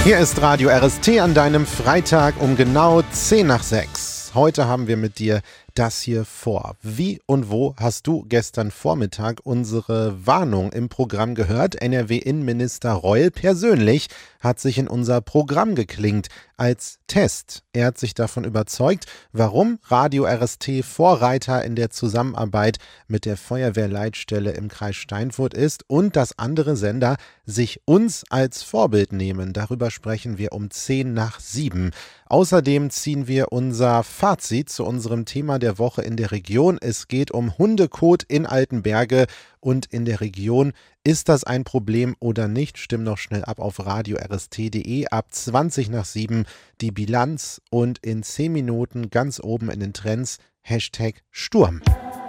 Hier ist Radio RST an deinem Freitag um genau 10 nach 6. Heute haben wir mit dir das hier vor. Wie und wo hast du gestern Vormittag unsere Warnung im Programm gehört? NRW-Innenminister Reul persönlich hat sich in unser Programm geklingt als Test. Er hat sich davon überzeugt, warum Radio RST Vorreiter in der Zusammenarbeit mit der Feuerwehrleitstelle im Kreis Steinfurt ist und dass andere Sender sich uns als Vorbild nehmen. Darüber sprechen wir um 10 nach 7. Außerdem ziehen wir unser Fazit zu unserem Thema der Woche in der Region. Es geht um Hundekot in Altenberge und in der Region. Ist das ein Problem oder nicht? Stimm noch schnell ab auf radio-rst.de. Ab 20 nach 7 die Bilanz und in 10 Minuten ganz oben in den Trends #Sturm.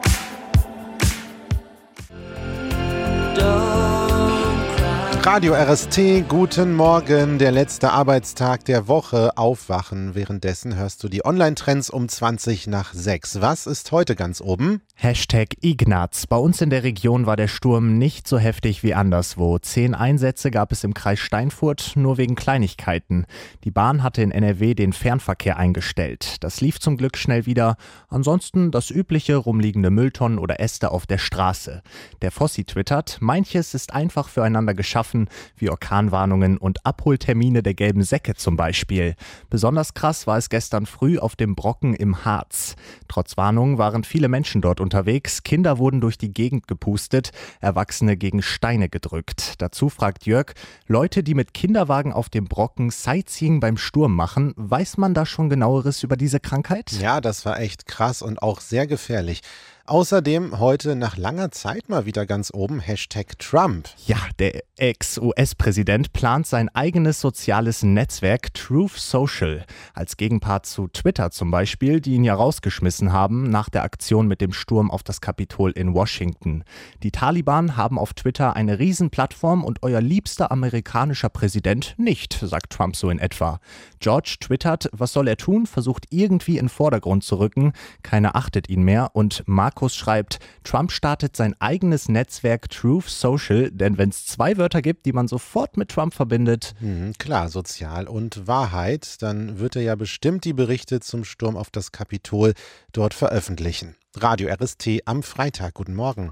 Radio RST, guten Morgen, der letzte Arbeitstag der Woche, aufwachen. Währenddessen hörst du die Online-Trends um 20 nach 6. Was ist heute ganz oben? #Ignaz. Bei uns in der Region war der Sturm nicht so heftig wie anderswo. 10 Einsätze gab es im Kreis Steinfurt, nur wegen Kleinigkeiten. Die Bahn hatte in NRW den Fernverkehr eingestellt. Das lief zum Glück schnell wieder. Ansonsten das übliche, rumliegende Mülltonnen oder Äste auf der Straße. Der Fossi twittert, manches ist einfach füreinander geschaffen, wie Orkanwarnungen und Abholtermine der gelben Säcke zum Beispiel. Besonders krass war es gestern früh auf dem Brocken im Harz. Trotz Warnung waren viele Menschen dort unterwegs. Kinder wurden durch die Gegend gepustet, Erwachsene gegen Steine gedrückt. Dazu fragt Jörg, Leute, die mit Kinderwagen auf dem Brocken Sightseeing beim Sturm machen, weiß man da schon Genaueres über diese Krankheit? Ja, das war echt krass und auch sehr gefährlich. Außerdem heute nach langer Zeit mal wieder ganz oben #Trump. Ja, der Ex-US-Präsident plant sein eigenes soziales Netzwerk Truth Social. Als Gegenpart zu Twitter zum Beispiel, die ihn ja rausgeschmissen haben nach der Aktion mit dem Sturm auf das Kapitol in Washington. Die Taliban haben auf Twitter eine Riesenplattform und euer liebster amerikanischer Präsident nicht, sagt Trump so in etwa. George twittert, was soll er tun? Versucht irgendwie in den Vordergrund zu rücken. Keiner achtet ihn mehr und Markus schreibt, Trump startet sein eigenes Netzwerk Truth Social, denn wenn es 2 Wörter gibt, die man sofort mit Trump verbindet. Klar, sozial und Wahrheit, dann wird er ja bestimmt die Berichte zum Sturm auf das Kapitol dort veröffentlichen. Radio RST am Freitag. Guten Morgen.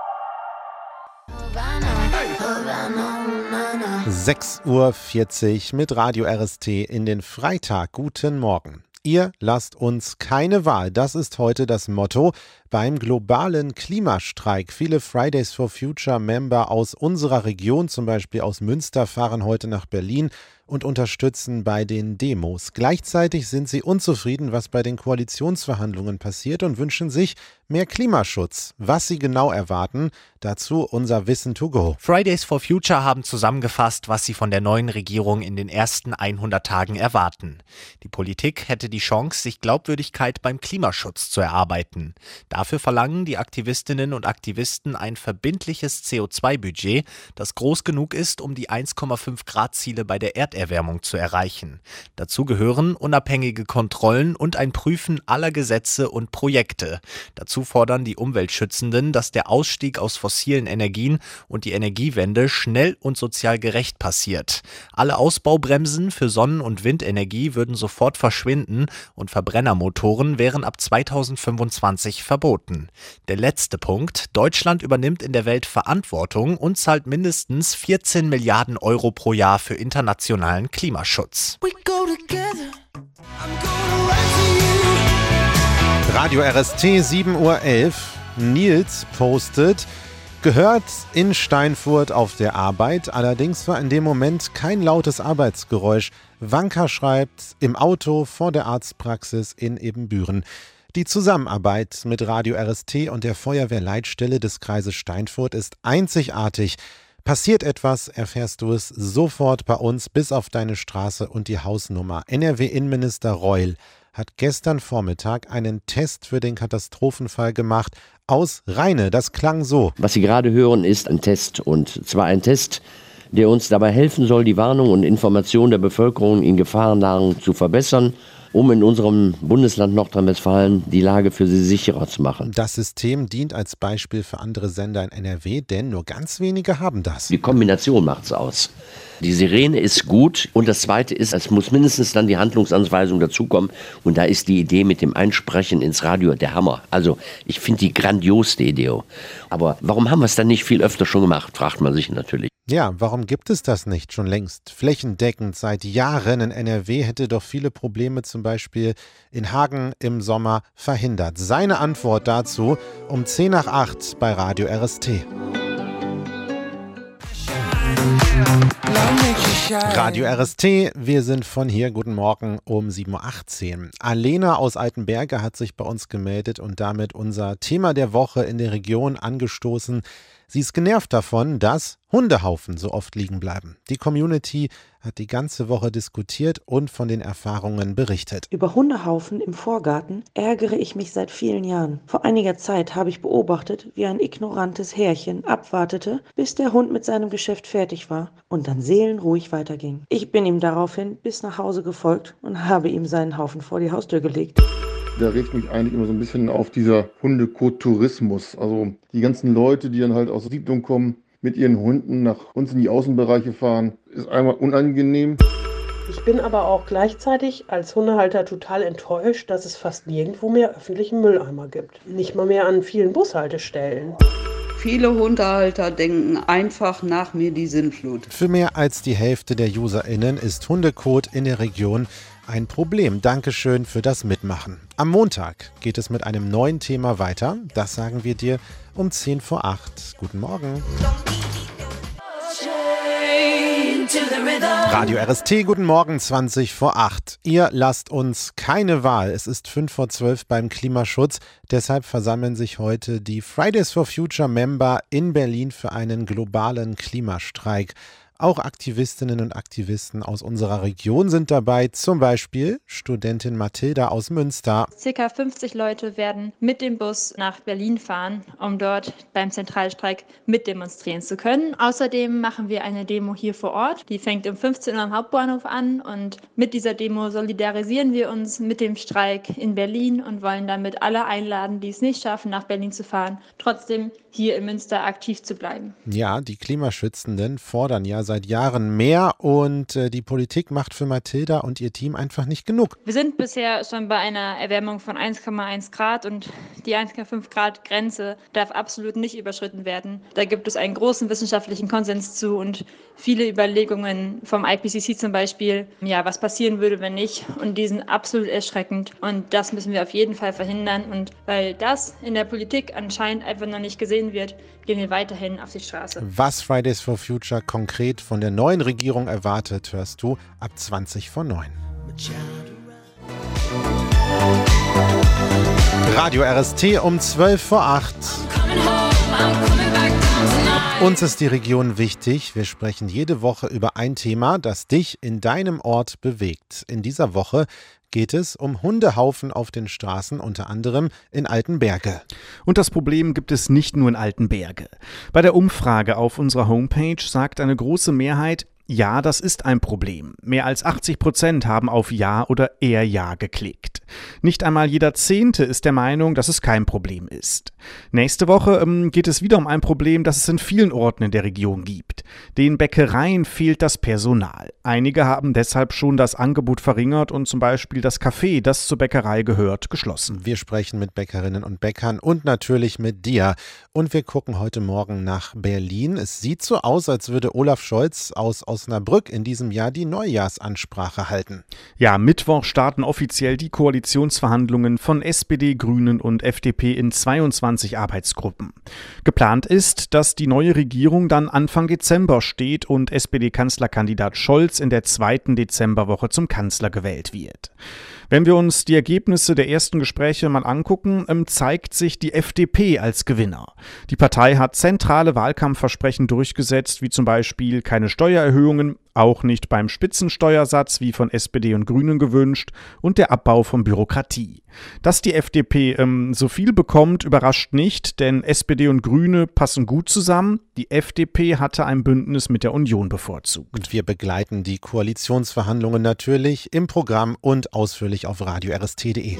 6:40 Uhr mit Radio RST in den Freitag. Guten Morgen. Ihr lasst uns keine Wahl. Das ist heute das Motto beim globalen Klimastreik. Viele Fridays for Future Member aus unserer Region, zum Beispiel aus Münster, fahren heute nach Berlin und unterstützen bei den Demos. Gleichzeitig sind sie unzufrieden, was bei den Koalitionsverhandlungen passiert und wünschen sich mehr Klimaschutz. Was sie genau erwarten, dazu unser Wissen to go. Fridays for Future haben zusammengefasst, was sie von der neuen Regierung in den ersten 100 Tagen erwarten. Die Politik hätte die Chance, sich Glaubwürdigkeit beim Klimaschutz zu erarbeiten. Dafür verlangen die Aktivistinnen und Aktivisten ein verbindliches CO2-Budget, das groß genug ist, um die 1,5 Grad Ziele bei der Erderwärmung zu erreichen. Dazu gehören unabhängige Kontrollen und ein Prüfen aller Gesetze und Projekte. Dazu fordern die Umweltschützenden, dass der Ausstieg aus fossilen Energien und die Energiewende schnell und sozial gerecht passiert. Alle Ausbaubremsen für Sonnen- und Windenergie würden sofort verschwinden und Verbrennermotoren wären ab 2025 verboten. Der letzte Punkt: Deutschland übernimmt in der Welt Verantwortung und zahlt mindestens 14 Milliarden Euro pro Jahr für internationalen Klimaschutz. Radio RST 7:11 Uhr. Nils postet, gehört in Steinfurt auf der Arbeit, allerdings war in dem Moment kein lautes Arbeitsgeräusch. Wanka schreibt, im Auto vor der Arztpraxis in Ebenbüren. Die Zusammenarbeit mit Radio RST und der Feuerwehrleitstelle des Kreises Steinfurt ist einzigartig. Passiert etwas, erfährst du es sofort bei uns bis auf deine Straße und die Hausnummer. NRW-Innenminister Reul hat gestern Vormittag einen Test für den Katastrophenfall gemacht aus Rheine. Das klang so. Was Sie gerade hören, ist ein Test, und zwar ein Test, der uns dabei helfen soll, die Warnung und Information der Bevölkerung in Gefahrenlagen zu verbessern, um in unserem Bundesland Nordrhein-Westfalen die Lage für sie sicherer zu machen. Das System dient als Beispiel für andere Sender in NRW, denn nur ganz wenige haben das. Die Kombination macht's aus. Die Sirene ist gut und das Zweite ist, es muss mindestens dann die Handlungsanweisung dazukommen und da ist die Idee mit dem Einsprechen ins Radio der Hammer. Also ich finde die grandios, die Idee. Aber warum haben wir es dann nicht viel öfter schon gemacht, fragt man sich natürlich. Ja, warum gibt es das nicht schon längst? Flächendeckend seit Jahren in NRW hätte doch viele Probleme zum Beispiel in Hagen im Sommer verhindert. Seine Antwort dazu um 7:50 bei Radio RST. Radio RST, wir sind von hier. Guten Morgen um 7:18 Uhr. Alena aus Altenberge hat sich bei uns gemeldet und damit unser Thema der Woche in der Region angestoßen. Sie ist genervt davon, dass Hundehaufen so oft liegen bleiben. Die Community hat die ganze Woche diskutiert und von den Erfahrungen berichtet. Über Hundehaufen im Vorgarten ärgere ich mich seit vielen Jahren. Vor einiger Zeit habe ich beobachtet, wie ein ignorantes Härchen abwartete, bis der Hund mit seinem Geschäft fertig war und dann seelenruhig weiterging. Ich bin ihm daraufhin bis nach Hause gefolgt und habe ihm seinen Haufen vor die Haustür gelegt. Da regt mich eigentlich immer so ein bisschen auf dieser Hundekot-Tourismus. Also die ganzen Leute, die dann halt aus der Siedlung kommen, mit ihren Hunden nach uns in die Außenbereiche fahren, ist einmal unangenehm. Ich bin aber auch gleichzeitig als Hundehalter total enttäuscht, dass es fast nirgendwo mehr öffentlichen Mülleimer gibt. Nicht mal mehr an vielen Bushaltestellen. Viele Hundehalter denken einfach nach mir die Sintflut. Für mehr als die Hälfte der UserInnen ist Hundekot in der Region ein Problem. Dankeschön für das Mitmachen. Am Montag geht es mit einem neuen Thema weiter. Das sagen wir dir um 7:50 Uhr. Guten Morgen. Radio RST, guten Morgen, 7:20 Uhr. Ihr lasst uns keine Wahl. Es ist 11:55 beim Klimaschutz. Deshalb versammeln sich heute die Fridays for Future Member in Berlin für einen globalen Klimastreik. Auch Aktivistinnen und Aktivisten aus unserer Region sind dabei, zum Beispiel Studentin Mathilda aus Münster. Circa 50 Leute werden mit dem Bus nach Berlin fahren, um dort beim Zentralstreik mitdemonstrieren zu können. Außerdem machen wir eine Demo hier vor Ort. Die fängt um 15 Uhr am Hauptbahnhof an und mit dieser Demo solidarisieren wir uns mit dem Streik in Berlin und wollen damit alle einladen, die es nicht schaffen, nach Berlin zu fahren, trotzdem hier in Münster aktiv zu bleiben. Ja, die Klimaschützenden fordern ja seit Jahren mehr und die Politik macht für Mathilda und ihr Team einfach nicht genug. Wir sind bisher schon bei einer Erwärmung von 1,1 Grad und die 1,5 Grad Grenze darf absolut nicht überschritten werden. Da gibt es einen großen wissenschaftlichen Konsens zu und viele Überlegungen vom IPCC zum Beispiel, ja, was passieren würde, wenn nicht. Und die sind absolut erschreckend und das müssen wir auf jeden Fall verhindern. Und weil das in der Politik anscheinend einfach noch nicht gesehen wird, gehen wir weiterhin auf die Straße. Was Fridays for Future konkret von der neuen Regierung erwartet, hörst du ab 7:20 Radio RST um 7:12 Uns ist die Region wichtig. Wir sprechen jede Woche über ein Thema, das dich in deinem Ort bewegt. In dieser Woche geht es um Hundehaufen auf den Straßen, unter anderem in Altenberge. Und das Problem gibt es nicht nur in Altenberge. Bei der Umfrage auf unserer Homepage sagt eine große Mehrheit, ja, das ist ein Problem. Mehr als 80% haben auf Ja oder eher Ja geklickt. Nicht einmal jeder Zehnte ist der Meinung, dass es kein Problem ist. Nächste Woche geht es wieder um ein Problem, das es in vielen Orten in der Region gibt. Den Bäckereien fehlt das Personal. Einige haben deshalb schon das Angebot verringert und zum Beispiel das Café, das zur Bäckerei gehört, geschlossen. Wir sprechen mit Bäckerinnen und Bäckern und natürlich mit dir. Und wir gucken heute Morgen nach Berlin. Es sieht so aus, als würde Olaf Scholz aus Osnabrück in diesem Jahr die Neujahrsansprache halten. Ja, Mittwoch starten offiziell die Koalitionsverhandlungen von SPD, Grünen und FDP in 22 Arbeitsgruppen. Geplant ist, dass die neue Regierung dann Anfang Dezember steht und SPD-Kanzlerkandidat Scholz in der 2. Dezemberwoche zum Kanzler gewählt wird. Wenn wir uns die Ergebnisse der ersten Gespräche mal angucken, zeigt sich die FDP als Gewinner. Die Partei hat zentrale Wahlkampfversprechen durchgesetzt, wie zum Beispiel keine Steuererhöhungen, auch nicht beim Spitzensteuersatz, wie von SPD und Grünen gewünscht, und der Abbau von Bürokratie. Dass die FDP so viel bekommt, überrascht nicht, denn SPD und Grüne passen gut zusammen. Die FDP hatte ein Bündnis mit der Union bevorzugt. Und wir begleiten die Koalitionsverhandlungen natürlich im Programm und ausführlich auf radio-rst.de.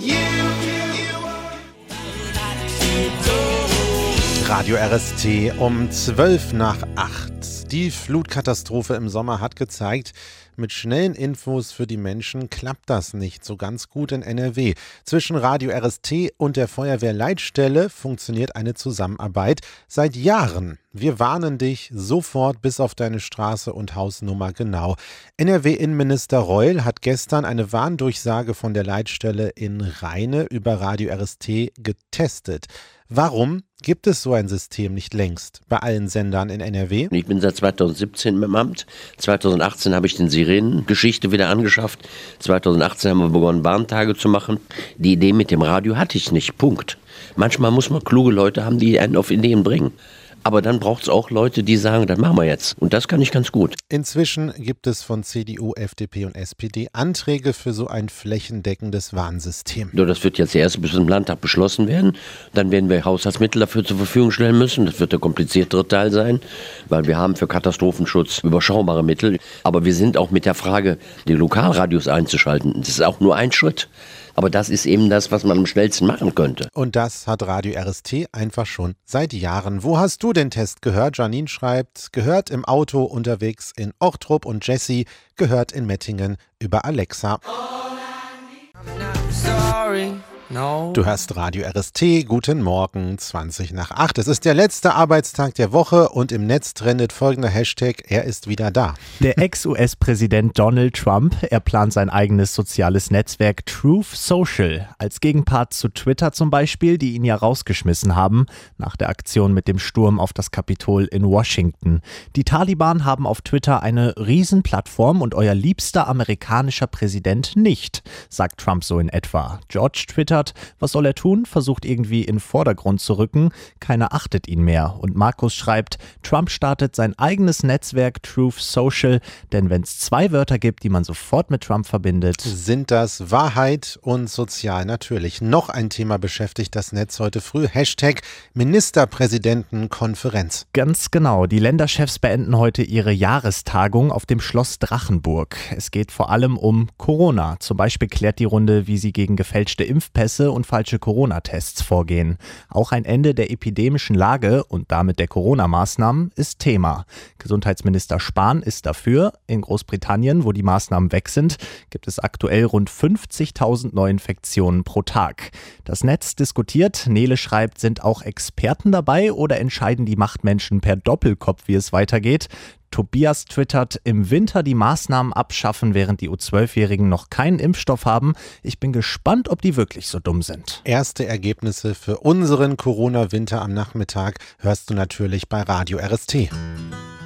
Radio RST um 7:12. Die Flutkatastrophe im Sommer hat gezeigt, mit schnellen Infos für die Menschen klappt das nicht so ganz gut in NRW. Zwischen Radio RST und der Feuerwehrleitstelle funktioniert eine Zusammenarbeit seit Jahren. Wir warnen dich sofort bis auf deine Straße und Hausnummer genau. NRW-Innenminister Reul hat gestern eine Warndurchsage von der Leitstelle in Rheine über Radio RST getestet. Warum gibt es so ein System nicht längst bei allen Sendern in NRW? Ich bin seit 2017 im Amt. 2018 habe ich den Sirenengeschichte wieder angeschafft. 2018 haben wir begonnen, Warntage zu machen. Die Idee mit dem Radio hatte ich nicht. Punkt. Manchmal muss man kluge Leute haben, die einen auf Ideen bringen. Aber dann braucht es auch Leute, die sagen, das machen wir jetzt. Und das kann ich ganz gut. Inzwischen gibt es von CDU, FDP und SPD Anträge für so ein flächendeckendes Warnsystem. Das wird jetzt erst bis zum Landtag beschlossen werden. Dann werden wir Haushaltsmittel dafür zur Verfügung stellen müssen. Das wird der kompliziertere Teil sein, weil wir haben für Katastrophenschutz überschaubare Mittel. Aber wir sind auch mit der Frage, die Lokalradios einzuschalten. Das ist auch nur ein Schritt. Aber das ist eben das, was man am schnellsten machen könnte. Und das hat Radio RST einfach schon seit Jahren. Wo hast du den Test gehört? Janine schreibt, gehört im Auto unterwegs in Ochtrup, und Jessie gehört in Mettingen über Alexa. Du hörst Radio RST, guten Morgen, 7:20. Es ist der letzte Arbeitstag der Woche und im Netz trendet folgender Hashtag, er ist wieder da. Der Ex-US-Präsident Donald Trump, er plant sein eigenes soziales Netzwerk Truth Social, als Gegenpart zu Twitter zum Beispiel, die ihn ja rausgeschmissen haben, nach der Aktion mit dem Sturm auf das Kapitol in Washington. Die Taliban haben auf Twitter eine Riesenplattform und euer liebster amerikanischer Präsident nicht, sagt Trump so in etwa. George twittert, was soll er tun? Versucht irgendwie in den Vordergrund zu rücken. Keiner achtet ihn mehr. Und Markus schreibt, Trump startet sein eigenes Netzwerk Truth Social, denn wenn es 2 Wörter gibt, die man sofort mit Trump verbindet, sind das Wahrheit und sozial natürlich. Noch ein Thema beschäftigt das Netz heute früh. Hashtag Ministerpräsidentenkonferenz. Ganz genau. Die Länderchefs beenden heute ihre Jahrestagung auf dem Schloss Drachenburg. Es geht vor allem um Corona. Zum Beispiel klärt die Runde, wie sie gegen gefälschte Impfpässe und falsche Corona-Tests vorgehen. Auch ein Ende der epidemischen Lage und damit der Corona-Maßnahmen ist Thema. Gesundheitsminister Spahn ist dafür. In Großbritannien, wo die Maßnahmen weg sind, gibt es aktuell rund 50.000 Neuinfektionen pro Tag. Das Netz diskutiert, Nele schreibt, sind auch Experten dabei oder entscheiden die Machtmenschen per Doppelkopf, wie es weitergeht? Tobias twittert, im Winter die Maßnahmen abschaffen, während die U12-Jährigen noch keinen Impfstoff haben. Ich bin gespannt, ob die wirklich so dumm sind. Erste Ergebnisse für unseren Corona-Winter am Nachmittag hörst du natürlich bei Radio RST.